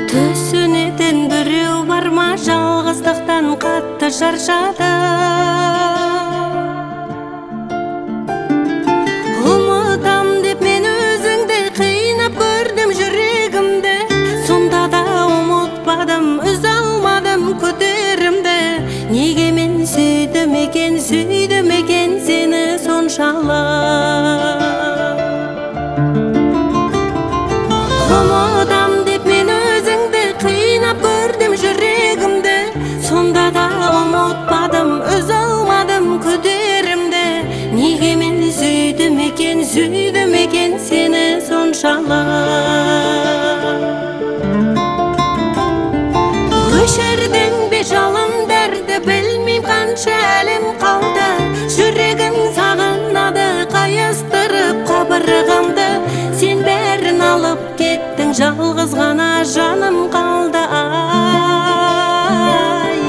Түсінетін біреу бар ма, жалғыздықтан қатты шаршады. Ұмытам деп мен өзіңді қинап көрдім жүрегімді, сонда да ұмытпадым, үзе алмадым көтерімді. Неге мен сүйдім екен сені соншалық? Ұмытам деп мен өзіңді қинап көрдім жүрегімді, сонда да ұмытпадым, үзе алмадым көтерімді. Неге мен сүйдім екен сені соншалық? Өшірдің бе жалындарды, білмейм қанша әлім қалды. Жүрегім сағынады, қайыстырып қабырғамды. Сен бәрін алып кеттің, жалғыз ғана жаным қалды. Ай,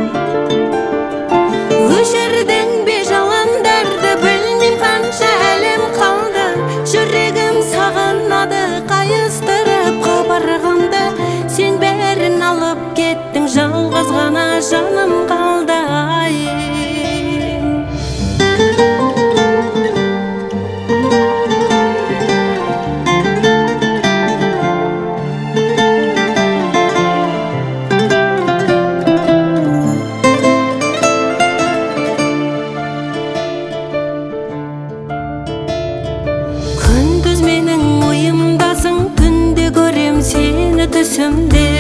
өшірдің бе жалындарды, білмейм қанша әлім қалды. Жүрегім сағынады, қайыстырып қабырғамды. Сен бәрін алып кеттің, жалғыз ғана жаным қалды. Күндіз менің ойымдасың, түнде көрем сені түсімде.